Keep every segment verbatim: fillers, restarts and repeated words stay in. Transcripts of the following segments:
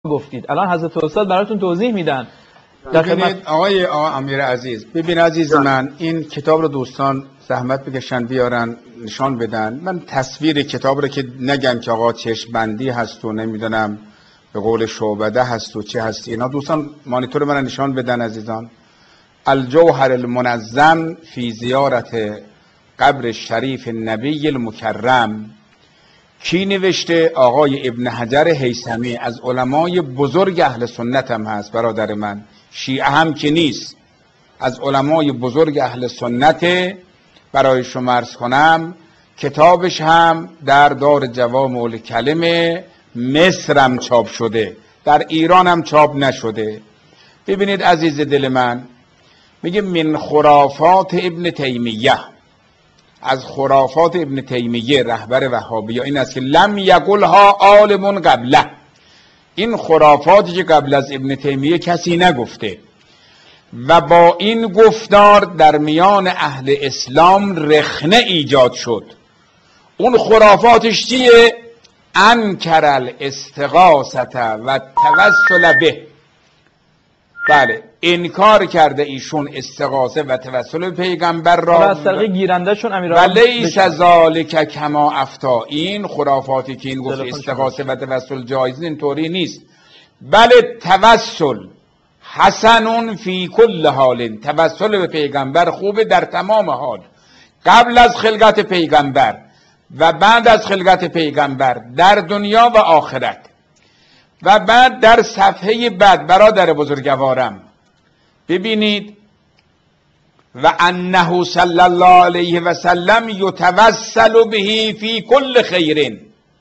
گفتید. الان حضرت استاد براتون توضیح میدن. ببینید آقای آقا امیر عزیز، ببین عزیز من، این کتاب رو دوستان زحمت بکشن بیارن نشان بدن. من تصویر کتاب رو که نگم که آقا چشم بندی هست و نمیدونم به قول شعبده هست و چه هست، اینا دوستان مانیتور من نشان بدن عزیزان. الجوهر المنظم فی زیارت قبر شریف نبی المکرم. کی نوشته؟ آقای ابن حجر هیثمی، از علمای بزرگ اهل سنت هم هست برادر من، شیعه هم که نیست، از علمای بزرگ اهل سنت. برای شما عرض کنم کتابش هم در دار جوامع الکلم مصر هم چاپ شده، در ایران هم چاپ نشده. ببینید عزیز دل من، میگه من خرافات ابن تیمیه، از خرافات ابن تیمیه رهبر وهابیه این است که لم یقلها عالم قبله. این خرافاتی که قبل از ابن تیمیه کسی نگفته و با این گفتار در میان اهل اسلام رخنه ایجاد شد. اون خرافاتش چیه؟ انکر الاستغاثه و توسل به. بله، انکار کرده ایشون استغاثه و توسل به پیغمبر را از طریق گیرنده شون امیرآقا. ولیس ذالک کما افتا. این خرافاتی که این گفت استغاثه و توسل جایز، این طوری نیست. بله توسل حسنون فی کل حال، توسل به پیغمبر خوبه در تمام حال، قبل از خلقت پیغمبر و بعد از خلقت پیغمبر، در دنیا و آخرت. و بعد در صفحه بعد برادر بزرگوارم ببینید و انه صلی الله علیه و سلم یتوسل به فی کل خیر.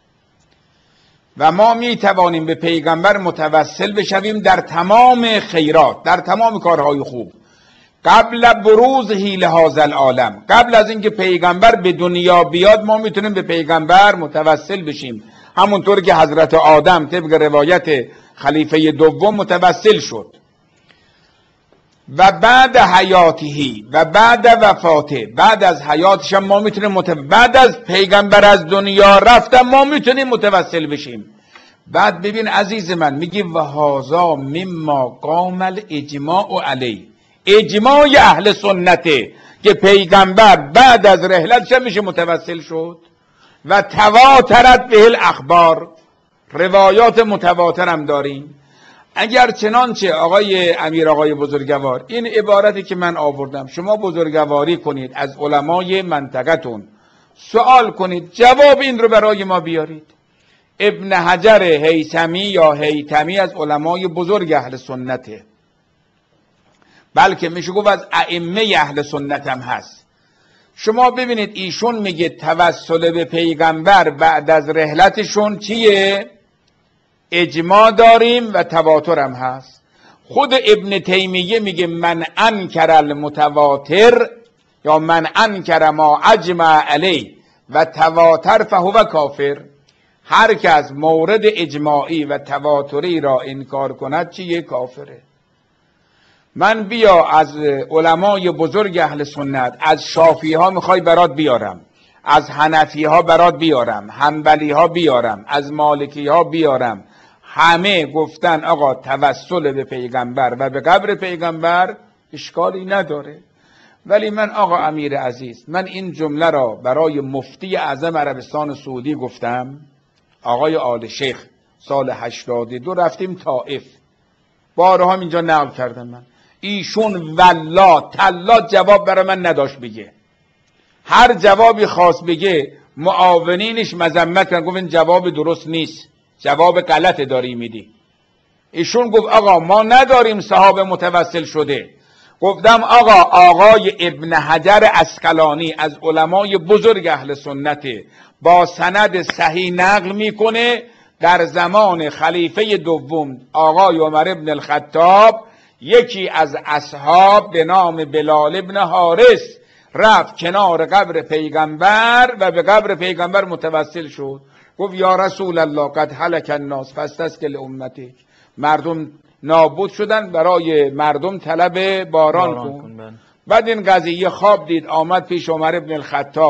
و ما می توانیم به پیغمبر متوسل بشویم در تمام خیرات، در تمام کارهای خوب. قبل بروز حیل هذا العالم، قبل از اینکه پیغمبر به دنیا بیاد ما میتونیم به پیغمبر متوسل بشیم، همونطور که حضرت آدم طبق روایت خلیفه دوم متوسل شد. و بعد حیاتی و بعد وفاته، بعد از حیاتش هم ما میتونیم متوسل، بعد از پیغمبر از دنیا رفتن ما میتونیم متوسل بشیم. بعد ببین عزیز من، میگی و هذا مما قام الاجماع علی، اجماع اهل سنته که پیغمبر بعد از رحلتش میشه متوسل شد. و تواترت به الاخبار، روایات متواتر هم داریم. اگر چنانچه آقای امیر آقای بزرگوار، این عبارتی که من آوردم، شما بزرگواری کنید از علمای منطقتون، سوال کنید، جواب این رو برای ما بیارید. ابن حجر هیثمی یا هیثمی از علمای بزرگ اهل سنته، بلکه میشه گفت از ائمه اهل سنت هم هست. شما ببینید ایشون میگه توسل به پیغمبر بعد از رحلتشون چیه؟ اجماع داریم و تواتر هم هست. خود ابن تیمیه میگه من انکر المتواتر یا من انکر ما اجمع علی و تواتر فهو کافر. هر که از مورد اجماعی و تواتری را انکار کند چیه؟ کافره. من بیا از علمای بزرگ اهل سنت، از شافعی ها میخوای برات بیارم، از حنفی ها برات بیارم، حنبلی ها بیارم، از مالکی ها بیارم، همه گفتن آقا توسل به پیغمبر و به قبر پیغمبر اشکالی نداره. ولی من آقا امیر عزیز، من این جمله را برای مفتی اعظم عربستان سعودی گفتم، آقای آل شیخ، سال هشتاد و دو رفتیم طائف، بارها اینجا نقل کردم من. ایشون والله تلا جواب برای من نداشت بگه، هر جوابی خواست بگه معاونینش مذمت کردن، گفت این جواب درست نیست، جواب غلط داری میدی. ایشون گفت آقا ما نداریم صحابه متوسل شده. گفتم آقا آقای ابن حجر عسقلانی از علمای بزرگ اهل سنت، با سند صحیح نقل میکنه در زمان خلیفه دوم آقای عمر ابن الخطاب یکی از اصحاب به نام بلال ابن حارث رفت کنار قبر پیغمبر و به قبر پیغمبر متوسل شد. گفت یا رسول الله قد هلک الناس فاستسقی امتی، مردم نابود شدن، برای مردم طلب باران, باران کن. بعد این قضیه خواب دید، آمد پیش عمر ابن الخطاب.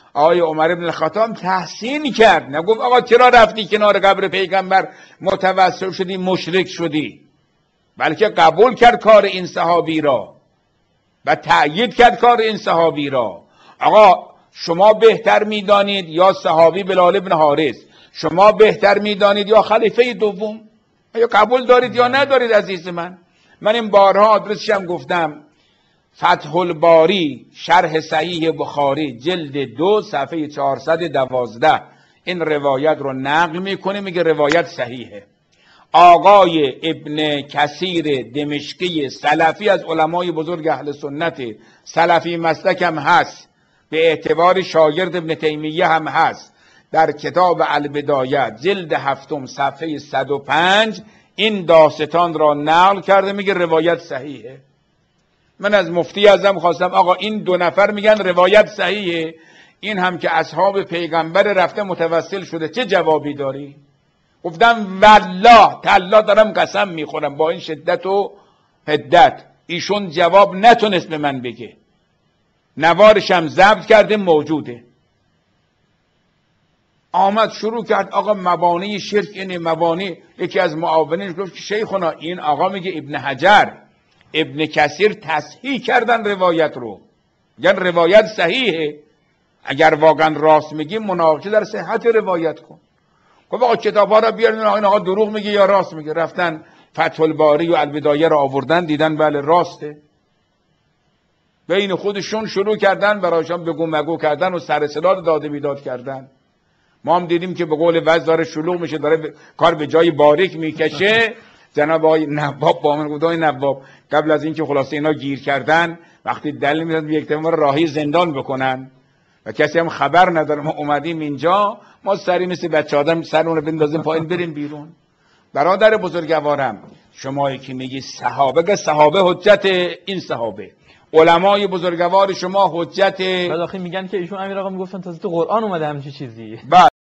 آقای عمر بن الخطاب تحسین کرد، نگفت آقا چرا رفتی کنار قبر پیغمبر متوسل شدی مشرک شدی، بلکه قبول کرد کار این صحابی را و تأیید کرد کار این صحابی را. آقا شما بهتر میدانید یا صحابی بلال بن حارث، شما بهتر میدانید یا خلیفه دوم، یا قبول دارید یا ندارید عزیز من. من این بارها آدرسشم گفتم، فتح الباری شرح صحیح بخاری جلد دو صفحه چهارصد و دوازده این روایت رو نقل میکنه، میگه روایت صحیحه. آقای ابن کثیر دمشقی سلفی از علمای بزرگ اهل سنت، سلفی مسلک هم هست، به اعتبار شاگرد ابن تیمیه هم هست، در کتاب البدایه جلد هفتم صفحه صد و پنج این داستان را نقل کرده، میگه روایت صحیحه. من از مفتی اعظم خواستم آقا این دو نفر میگن روایت صحیحه، این هم که اصحاب پیغمبر رفته متوسل شده، چه جوابی داری؟ گفتم والله تالله دارم قسم میخورم با این شدت و حدت ایشون جواب نتونست به من بگه، نوارشم ضبط کرده موجوده. آمد شروع کرد آقا مبانی شرک اینه مبانی. یکی از معاونین گفت که شیخنا این آقا میگه ابن حجر ابن کثیر تصحیح کردن روایت رو، یعنی روایت صحیحه، اگر واقعا راست میگی مناقشه در صحت روایت کن. گفت آقا کتاب ها را بیارین، این آقا دروغ میگه یا راست میگه. رفتن فتح الباری و البدایه را آوردن، دیدن بله راسته. بین خودشون شروع کردن برایشان بگو مگو کردن و سر صدا داده بیداد کردن. ما هم دیدیم که به قول وز داره شلوغ میشه، داره ب... کار به جای باریک میکشه. جناب آقای نواب با من گفت آقای نواب قبل از اینکه خلاصه اینا گیر کردن، وقتی دلیل میدن یک تمام راهی زندان بکنن و کسی هم خبر نداره ما اومدیم اینجا، ما سری مثل بچه آدم سرمون رو بندازیم پایین بریم بیرون. برادر بزرگوارم شمایی که میگی صحابه، که صحابه حجت این صحابه، علمای بزرگوار شما حجت. بعد آخه میگن که ایشون امیر آقا میگفتن تازه تو قرآن اومده همچین چیزی.